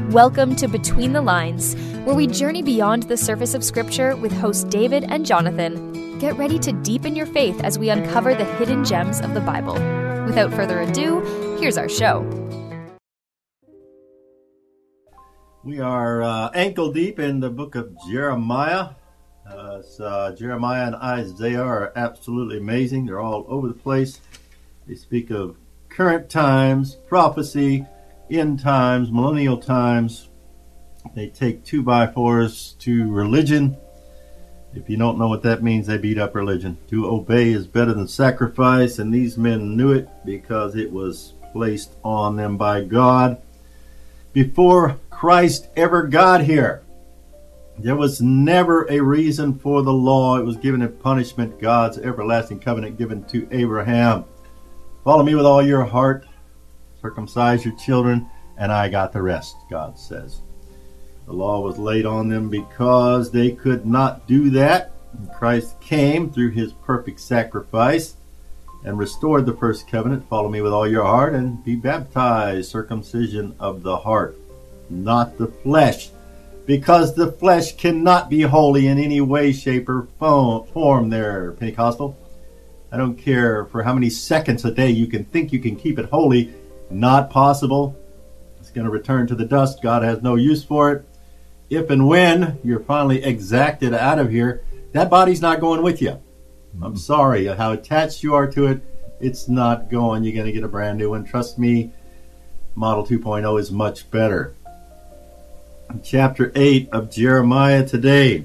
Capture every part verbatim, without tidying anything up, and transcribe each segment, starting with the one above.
Welcome to Between the Lines, where we journey beyond the surface of Scripture with hosts David and Jonathan. Get ready to deepen your faith as we uncover the hidden gems of the Bible. Without further ado, here's our show. We are uh, ankle deep in the book of Jeremiah. Uh, uh, Jeremiah and Isaiah are absolutely amazing. They're all over the place. They speak of current times, prophecy, end times, millennial times. They take two by fours to religion. If you don't know what that means, they beat up religion. To obey is better than sacrifice, and these men knew it because it was placed on them by God. Before Christ ever got here, there was never a reason for the law. It was given in punishment, God's everlasting covenant given to Abraham. Follow me with all your heart. Circumcise your children, and I got the rest, God says. The law was laid on them because they could not do that. And Christ came through his perfect sacrifice and restored the first covenant. Follow me with all your heart and be baptized. Circumcision of the heart, not the flesh, because the flesh cannot be holy in any way, shape, or form there, Pentecostal. I don't care for how many seconds a day you can think you can keep it holy. Not possible. It's going to return to the dust. God has no use for it. If and when you're finally exacted out of here, that body's not going with you. I'm sorry how attached you are to it. It's not going. You're going to get a brand new one. Trust me, Model two point oh is much better. Chapter eight of Jeremiah today.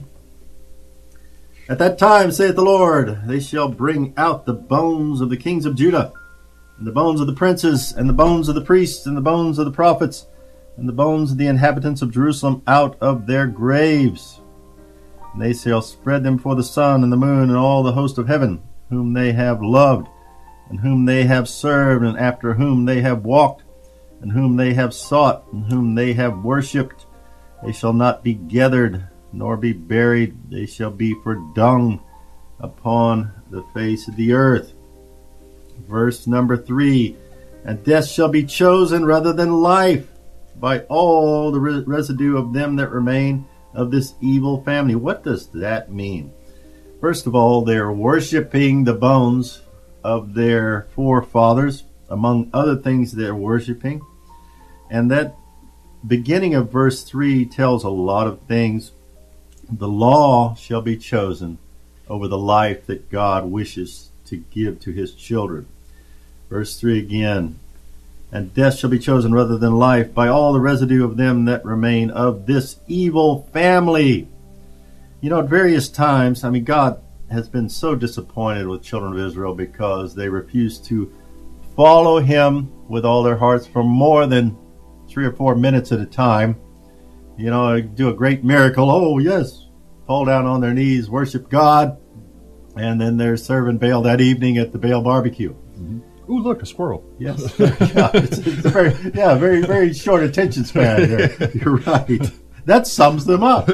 At that time, saith the Lord, they shall bring out the bones of the kings of Judah, and the bones of the princes, and the bones of the priests, and the bones of the prophets, and the bones of the inhabitants of Jerusalem out of their graves. And they shall spread them for the sun and the moon and all the host of heaven, whom they have loved, and whom they have served, and after whom they have walked, and whom they have sought, and whom they have worshipped. They shall not be gathered, nor be buried. They shall be for dung upon the face of the earth. Verse number three, and death shall be chosen rather than life by all the re- residue of them that remain of this evil family. What does that mean? First of all, they're worshiping the bones of their forefathers, among other things they're worshiping. And that beginning of verse three tells a lot of things. The law shall be chosen over the life that God wishes to give to his children. Verse three again, and death shall be chosen rather than life by all the residue of them that remain of this evil family. You know, at various times, I mean, God has been so disappointed with children of Israel because they refused to follow him with all their hearts for more than three or four minutes at a time. You know, do a great miracle. Oh, yes. Fall down on their knees, worship God. And then they're serving Baal that evening at the Baal barbecue. Mm-hmm. Ooh, look, a squirrel. Yes. yeah, it's, it's a very, yeah, very, very short attention span there. You're right. That sums them up.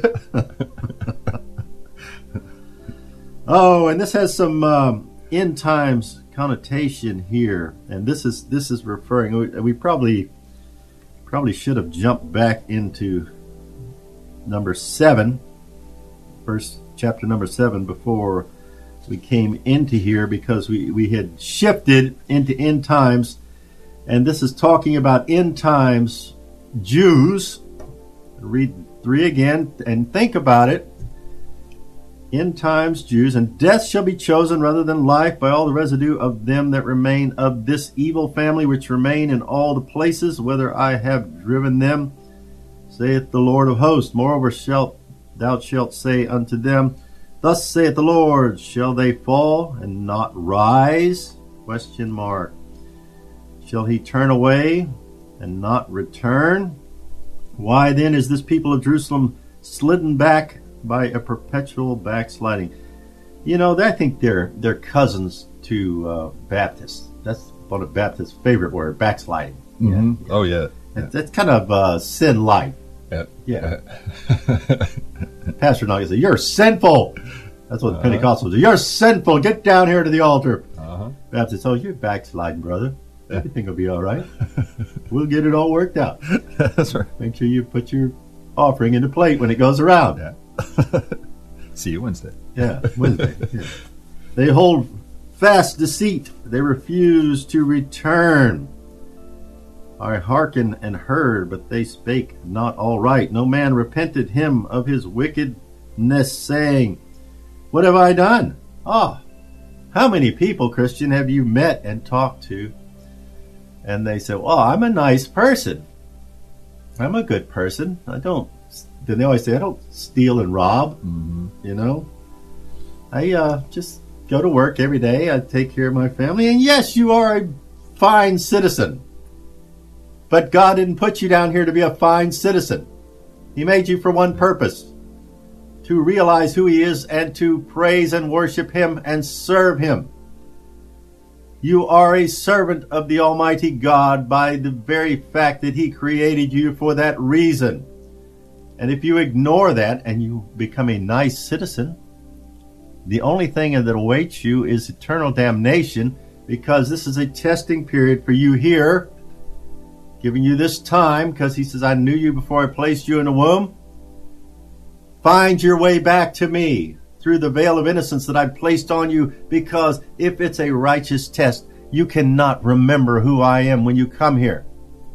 Oh, and this has some um, end times connotation here. And this is this is referring, we, we probably probably should have jumped back into number seven, verse chapter number seven, before we came into here, because we, we had shifted into end times, and this is talking about end times Jews. Read three again and think about it. End times Jews, and death shall be chosen rather than life by all the residue of them that remain of this evil family, which remain in all the places whither I have driven them, saith the Lord of hosts. Moreover shalt thou shalt say unto them, thus saith the Lord, shall they fall and not rise? Question mark. Shall he turn away and not return? Why then is this people of Jerusalem slidden back by a perpetual backsliding? You know, I think they're they're cousins to uh, Baptists. That's one of Baptist's favorite word, backsliding. Mm-hmm. Yeah, yeah. Oh, yeah. It's, it's kind of uh, sin light. Yeah. Yeah. Pastor Nugget said, you're sinful. That's what the uh-huh. Pentecostals do. You're sinful. Get down here to the altar. Uh-huh. Baptist, oh, you're backsliding, brother. Everything will be all right. We'll get it all worked out. That's right. Make sure you put your offering in the plate when it goes around. Yeah. See you Wednesday. Yeah, Wednesday. Yeah. They hold fast deceit. They refuse to return. I hearkened and heard, but they spake not all right. No man repented him of his wickedness, saying, what have I done? Ah, how many people, Christian, have you met and talked to? And they say, well, I'm a nice person. I'm a good person. I don't, then they always say, I don't steal and rob, Mm-hmm. you know. I uh, just go to work every day. I take care of my family. And yes, you are a fine citizen. But God didn't put you down here to be a fine citizen. He made you for one purpose, to realize who He is and to praise and worship Him and serve Him. You are a servant of the Almighty God by the very fact that He created you for that reason. And if you ignore that and you become a nice citizen, the only thing that awaits you is eternal damnation, because this is a testing period for you here, giving you this time, because He says, I knew you before I placed you in the womb. Find your way back to me through the veil of innocence that I placed on you, because if it's a righteous test, you cannot remember who I am when you come here.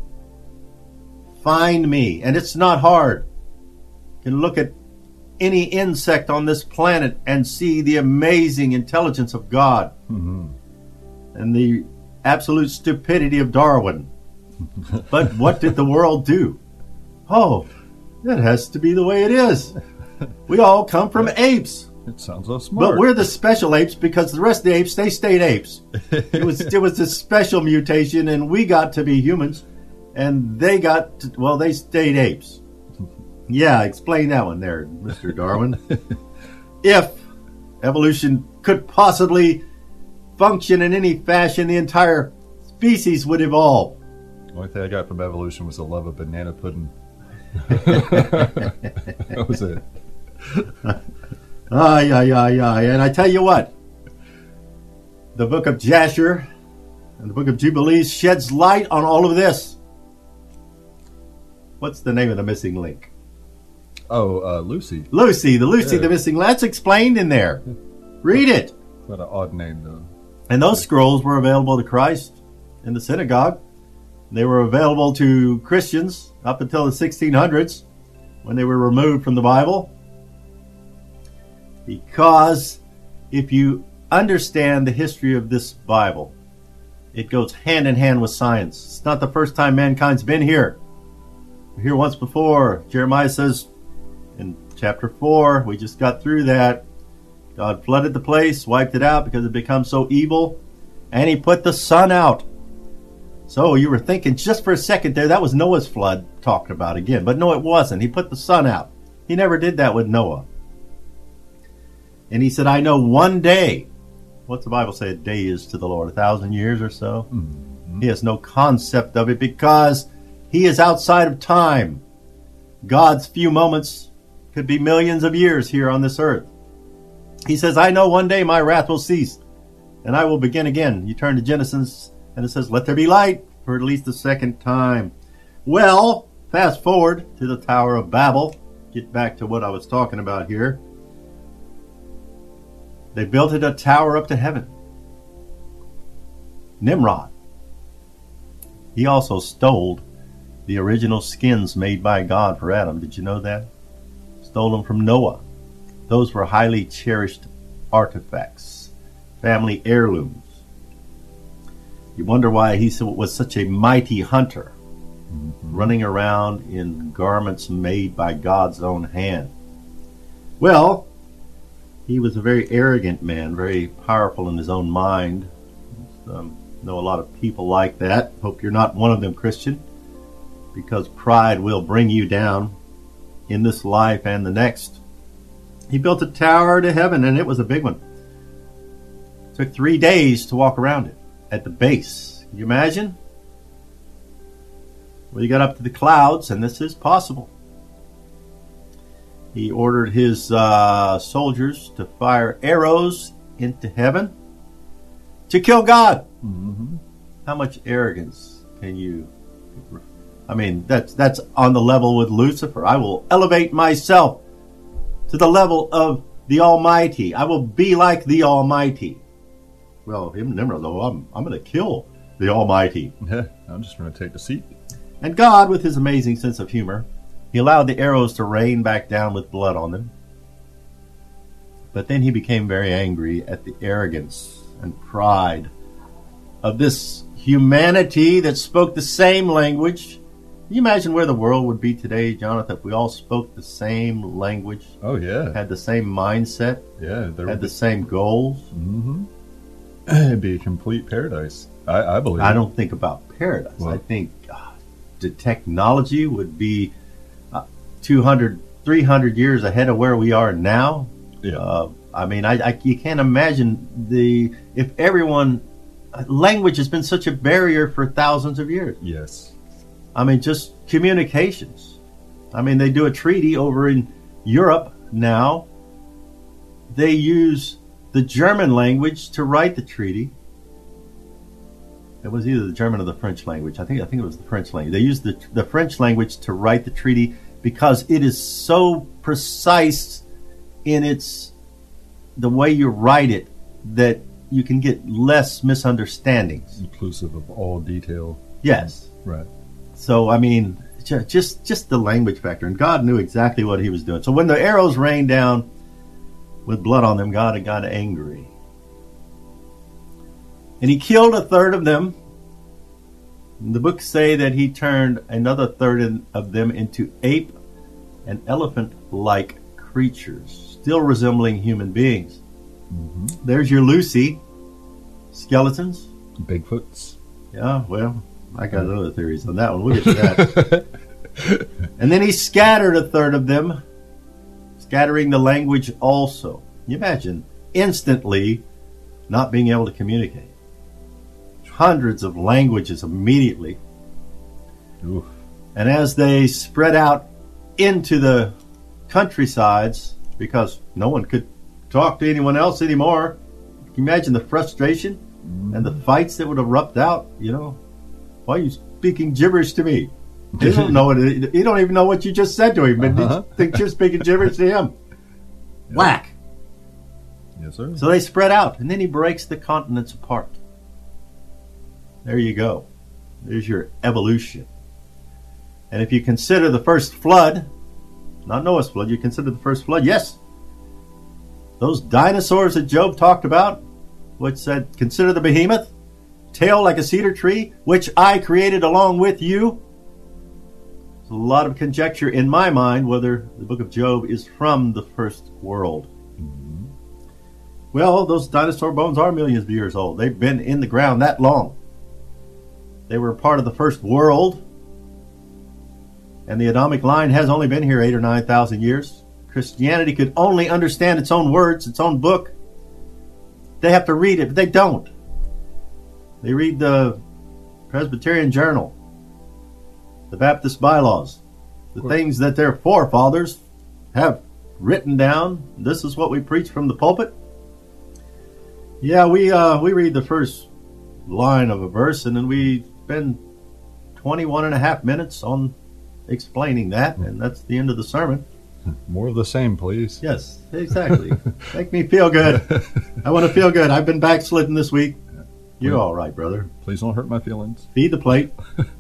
Find me, and it's not hard. You can look at any insect on this planet and see the amazing intelligence of God, Mm-hmm. and the absolute stupidity of Darwin. But what did the world do? Oh, that has to be the way it is. We all come from apes. It sounds so smart. But we're the special apes, because the rest of the apes, they stayed apes. It was it was a special mutation, and we got to be humans, and they got to, well, they stayed apes. Yeah, explain that one there, Mister Darwin. If evolution could possibly function in any fashion, the entire species would evolve. The only thing I got from evolution was the love of banana pudding. That was it. Ay, ay, ay, ay. And I tell you what, the book of Jasher and the book of Jubilees sheds light on all of this. What's the name of the missing link? Oh, uh, Lucy. Lucy, the Lucy, Yeah. the missing link. That's explained in there. Read it. What an odd name, though. And those scrolls were available to Christ in the synagogue. They were available to Christians up until the sixteen hundreds, when they were removed from the Bible. Because if you understand the history of this Bible, it goes hand in hand with science. It's not the first time mankind's been here. We're here once before. Jeremiah says in chapter four, we just got through that, God flooded the place, wiped it out because it became so evil, and He put the sun out. So you were thinking just for a second there, that was Noah's flood talked about again. But no, it wasn't. He put the sun out. He never did that with Noah. And He said, I know one day. What's the Bible say a day is to the Lord? A thousand years or so? Mm-hmm. He has no concept of it, because He is outside of time. God's few moments could be millions of years here on this earth. He says, I know one day my wrath will cease, and I will begin again. You turn to Genesis, and it says, let there be light, for at least the second time. Well, fast forward to the Tower of Babel. Get back to what I was talking about here. They built it a tower up to heaven. Nimrod. He also stole the original skins made by God for Adam. Did you know that? Stole them from Noah. Those were highly cherished artifacts, family heirlooms. You wonder why he was such a mighty hunter, mm-hmm. running around in garments made by God's own hand. Well, he was a very arrogant man, very powerful in his own mind. Um, know a lot of people like that. Hope you're not one of them, Christian, because pride will bring you down in this life and the next. He built a tower to heaven, and it was a big one. It took three days to walk around it at the base. Can you imagine? Well, you got up to the clouds, and this is possible. He ordered his uh, soldiers to fire arrows into heaven to kill God. Mm-hmm. how much arrogance can you... I mean, that's that's on the level with Lucifer. I will elevate myself to the level of the Almighty. I will be like the Almighty. Well, him Nimrod, though, I'm, I'm going to kill the Almighty. Yeah, I'm just going to take the seat. And God, with his amazing sense of humor, he allowed the arrows to rain back down with blood on them. But then he became very angry at the arrogance and pride of this humanity that spoke the same language. Can you imagine where the world would be today, Jonathan, if we all spoke the same language? Oh, yeah. Had the same mindset? Yeah. There had would the be, same goals? Mm-hmm. It'd be a complete paradise. I, I believe. I don't think about paradise. Well, I think uh, the technology would be uh, two hundred, three hundred years ahead of where we are now. Yeah. Uh, I mean, I, I you can't imagine the if everyone language has been such a barrier for thousands of years. Yes. I mean, just communications. I mean, they do a treaty over in Europe now. They use the German language to write the treaty. It was either the German or the French language. I think I think it was the French language. They used the the French language to write the treaty because it is so precise in its the way you write it that you can get less misunderstandings. Inclusive of all detail. Yes. Right. So, I mean, ju- just just the language factor. And God knew exactly what he was doing. So when the arrows rained down with blood on them, God got angry. And he killed a third of them. And the books say that he turned another third in, of them into ape and elephant-like creatures, still resembling human beings. Mm-hmm. There's your Lucy skeletons. Bigfoots. Yeah, well, I got other theories on that one. We'll get to that. And then he scattered a third of them, scattering the language also. Can you imagine instantly not being able to communicate? Hundreds of languages immediately. Oof. And as they spread out into the countrysides, because no one could talk to anyone else anymore, can you imagine the frustration mm. and the fights that would erupt out? You know, why are you speaking gibberish to me? They don't know it. You don't even know what you just said to him, but uh-huh. you think you're speaking gibberish to him. Yep. Whack. Yes, sir. So they spread out, and then he breaks the continents apart. There you go. There's your evolution. And if you consider the first flood, not Noah's flood, you consider the first flood, yes. Those dinosaurs that Job talked about, which said, consider the behemoth, tail like a cedar tree, which I created along with you. There's a lot of conjecture in my mind whether the book of Job is from the first world. Mm-hmm. Well, those dinosaur bones are millions of years old. They've been in the ground that long. They were part of the first world. And the Adamic line has only been here eight or nine thousand years. Christianity could only understand its own words, its own book. They have to read it, but they don't. They read the Presbyterian Journal, the Baptist bylaws, the things that their forefathers have written down. This is what we preach from the pulpit. Yeah, we uh, we read the first line of a verse, and then we spend twenty-one and a half minutes on explaining that, and that's the end of the sermon. More of the same, please. Yes, exactly. Make me feel good. I want to feel good. I've been backslidden this week. You're all right, brother. Please don't hurt my feelings. Feed the plate.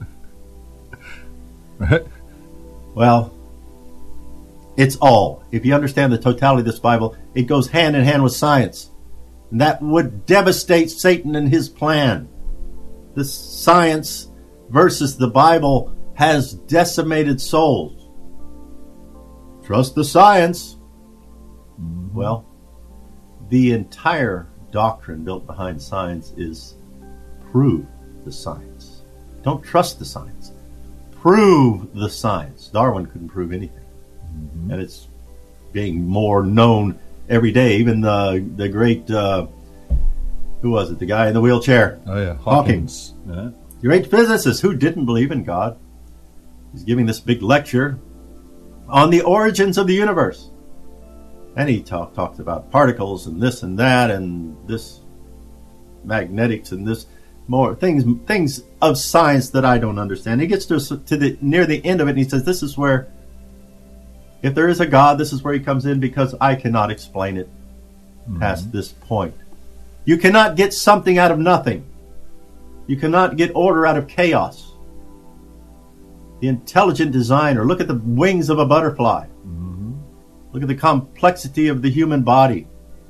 Right? Well, it's all. If you understand the totality of this Bible, it goes hand in hand with science. And that would devastate Satan and his plan. This science versus the Bible has decimated souls. Trust the science. Mm-hmm. Well, the entire doctrine built behind science is prove the science. Don't trust the science. Prove the science. Darwin couldn't prove anything. Mm-hmm. And it's being more known every day. Even the the great, uh, who was it? The guy in the wheelchair. Oh, yeah. Hawkins. Hawkins. Yeah. The great physicist who didn't believe in God. He's giving this big lecture on the origins of the universe. And he talk, talks about particles and this and that and this magnetics and this. more things things of science that I don't understand. He gets to, to the near the end of it, and he says, this is where, if there is a God, this is where he comes in, because I cannot explain it mm-hmm. past this point. You cannot get something out of nothing. You cannot get order out of chaos. The intelligent designer, look at the wings of a butterfly. Mm-hmm. Look at the complexity of the human body.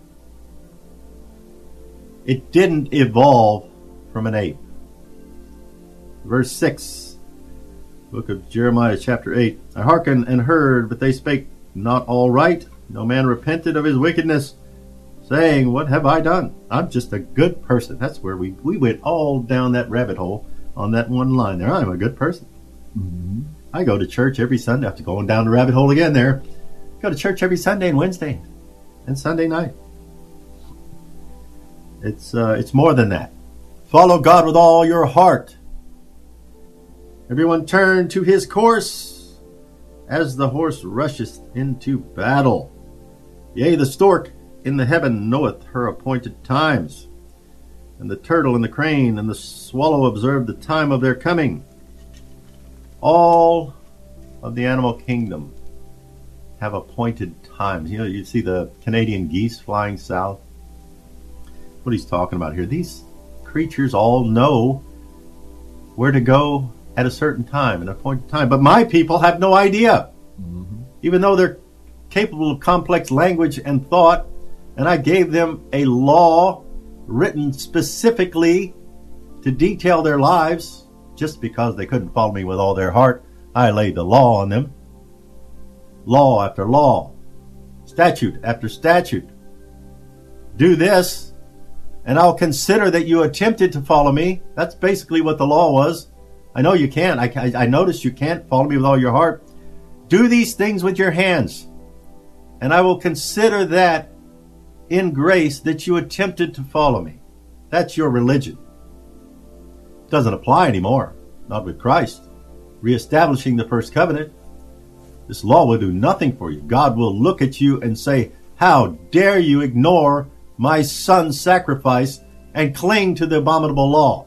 It didn't evolve from an ape. Verse six, book of Jeremiah, chapter eight. I hearkened and heard, but they spake not all right. No man repented of his wickedness, saying, what have I done? I'm just a good person. That's where we, we went all down that rabbit hole on that one line there. I'm a good person. Mm-hmm. I go to church every Sunday. After going down the rabbit hole again there. Go to church every Sunday and Wednesday and Sunday night. It's uh, it's more than that. Follow God with all your heart. Everyone turn to his course as the horse rusheth into battle. Yea, the stork in the heaven knoweth her appointed times, and the turtle and the crane and the swallow observe the time of their coming. All of the animal kingdom have appointed times. You know, you see the Canadian geese flying south. What he's talking about here, these creatures all know where to go at a certain time, an appointed time. But my people have no idea. Mm-hmm. Even though they're capable of complex language and thought, and I gave them a law written specifically to detail their lives, just because they couldn't follow me with all their heart, I laid the law on them. Law after law, statute after statute. Do this, and I'll consider that you attempted to follow me. That's basically what the law was. I know you can't. I, I, I noticed you can't follow me with all your heart. Do these things with your hands, and I will consider that in grace that you attempted to follow me. That's your religion. It doesn't apply anymore. Not with Christ reestablishing the first covenant. This law will do nothing for you. God will look at you and say, how dare you ignore my son's sacrifice and cling to the abominable law?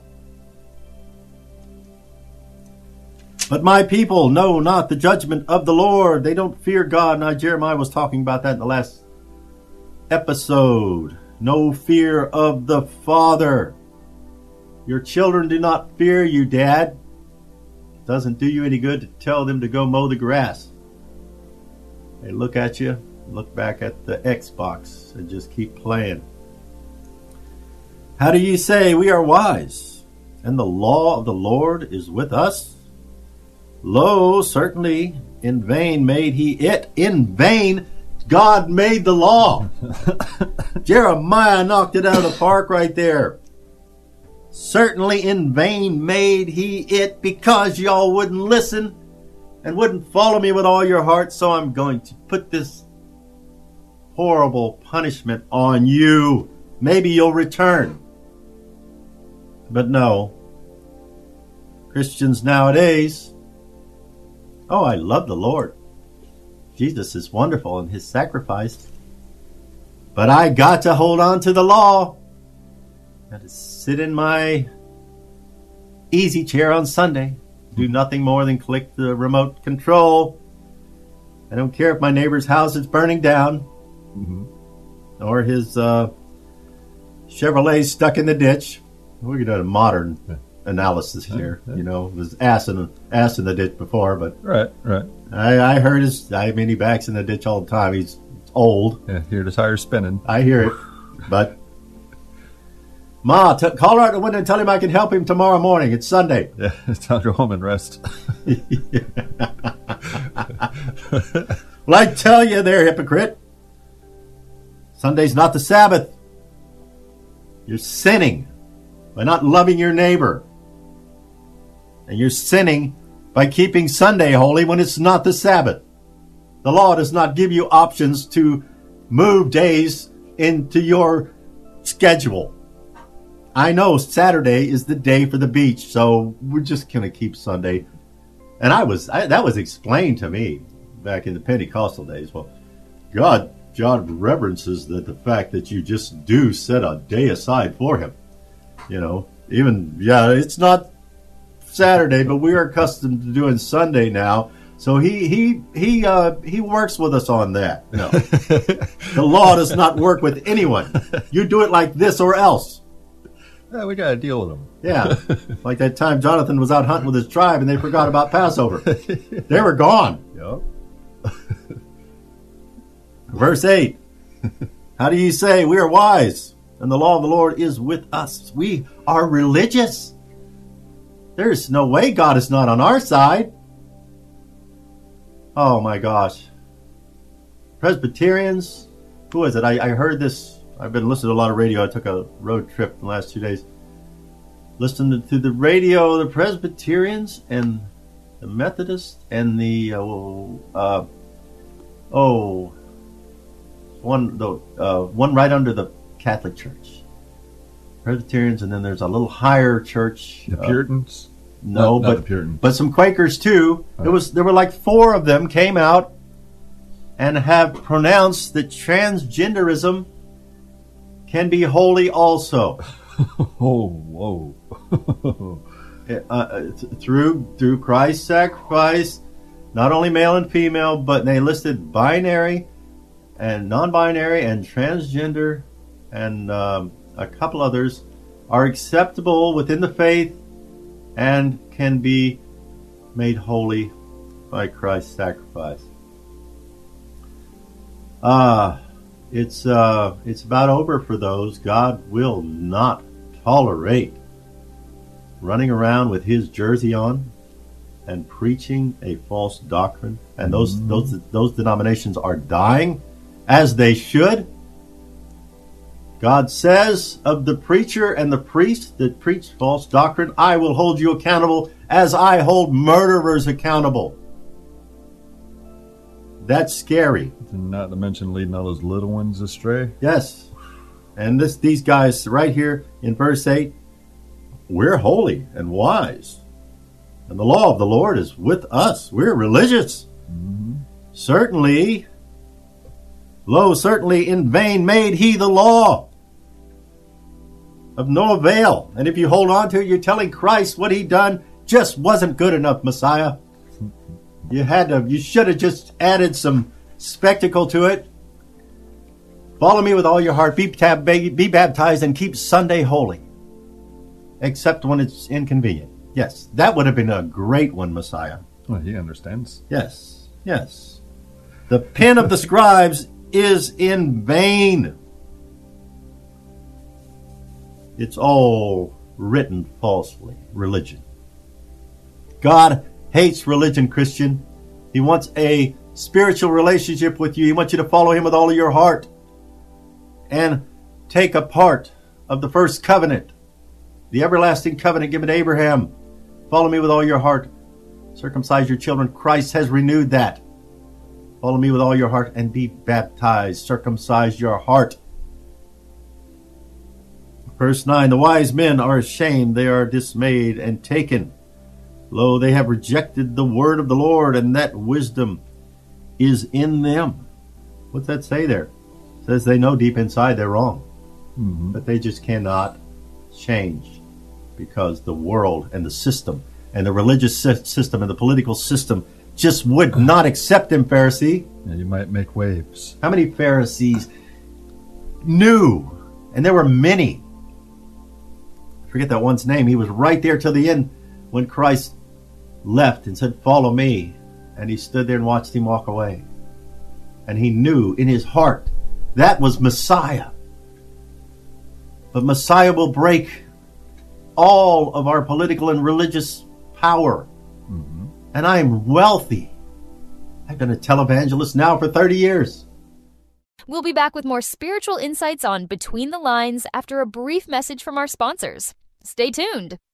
But my people know not the judgment of the Lord. They don't fear God. Now, Jeremiah was talking about that in the last episode. No fear of the Father. Your children do not fear you, Dad. It doesn't do you any good to tell them to go mow the grass. They look at you, look back at the Xbox, and just keep playing. How do ye say, we are wise, and the law of the Lord is with us? Lo, certainly, in vain made he it. In vain, God made the law. Jeremiah knocked it out of the park right there. Certainly in vain made he it, because y'all wouldn't listen and wouldn't follow me with all your heart, so I'm going to put this horrible punishment on you. Maybe you'll return. But no. Christians nowadays, oh, I love the Lord. Jesus is wonderful in his sacrifice. But I got to hold on to the law. Got to sit in my easy chair on Sunday. Do nothing more than click the remote control. I don't care if my neighbor's house is burning down. Mm-hmm. Or his uh, Chevrolet's stuck in the ditch. We're going to do a modern analysis here. You know, it was ass in, ass in the ditch before, but right, right. I, I heard his. I mean, he backs in the ditch all the time. He's old. Yeah, hear the tires spinning. I hear it, but Ma, t- call her out the window and tell him I can help him tomorrow morning. It's Sunday. Yeah, it's time to go home and rest. Well, I tell you there, hypocrite. Sunday's not the Sabbath. You're sinning by not loving your neighbor. And you're sinning by keeping Sunday holy when it's not the Sabbath. The law does not give you options to move days into your schedule. I know Saturday is the day for the beach, so we're just going to keep Sunday. And I was I, that was explained to me back in the Pentecostal days. Well, God, God reverences the, the fact that you just do set a day aside for him. You know, even, yeah, it's not Saturday, but we are accustomed to doing Sunday now. So he he he uh, he works with us on that. No, the law does not work with anyone. You do it like this or else. Yeah, we got to deal with them. Yeah, like that time Jonathan was out hunting with his tribe and they forgot about Passover. They were gone. Yep. Verse eight. How do you say we are wise and the law of the Lord is with us? We are religious. There's no way God is not on our side. Oh my gosh. Presbyterians, who is it? I, I heard this. I've been listening to a lot of radio. I took a road trip in the last two days. Listening to the radio, the Presbyterians and the Methodists and the, uh, uh, oh, one, the, uh, one right under the Catholic Church. Presbyterians, and then there's a little higher church. The Puritans? Uh, no, not, but not the Puritans. but some Quakers too. Oh. There was there were like four of them came out and have pronounced that transgenderism can be holy also. Oh, whoa! uh, uh, th- through through Christ's sacrifice, not only male and female, but they listed binary and non-binary and transgender and. Um, a couple others are acceptable within the faith and can be made holy by Christ's sacrifice. Ah, uh, it's uh, it's about over for those. God will not tolerate running around with his jersey on and preaching a false doctrine. And those mm-hmm. those those denominations are dying, as they should. God says of the preacher and the priest that preach false doctrine, I will hold you accountable as I hold murderers accountable. That's scary. Not to mention leading all those little ones astray. Yes. And this these guys right here in verse eight, we're holy and wise. And the law of the Lord is with us. We're religious. Mm-hmm. Certainly, lo, certainly in vain made he the law. Of no avail. And if you hold on to it, you're telling Christ what he done just wasn't good enough, Messiah. You had to, you should have just added some spectacle to it. Follow me with all your heart. Be, tab, be baptized and keep Sunday holy. Except when it's inconvenient. Yes, that would have been a great one, Messiah. Well, he understands. Yes, yes. The pen of the scribes is in vain. It's all written falsely, religion. God hates religion, Christian. He wants a spiritual relationship with you. He wants you to follow him with all of your heart and take a part of the first covenant, the everlasting covenant given to Abraham. Follow me with all your heart. Circumcise your children. Christ has renewed that. Follow me with all your heart and be baptized. Circumcise your heart. Verse nine, the wise men are ashamed, they are dismayed and taken. Lo, they have rejected the word of the Lord, and that wisdom is in them. What's that say there? It says they know deep inside they're wrong. Mm-hmm. But they just cannot change because the world and the system and the religious system and the political system just would not accept them, Pharisee. Yeah, you might make waves. How many Pharisees knew? And there were many. Forget that one's name. He was right there till the end when Christ left and said, follow me. And he stood there and watched him walk away. And he knew in his heart that was Messiah. But Messiah will break all of our political and religious power. Mm-hmm. And I am wealthy. I've been a televangelist now for thirty years. We'll be back with more spiritual insights on Between the Lines after a brief message from our sponsors. Stay tuned.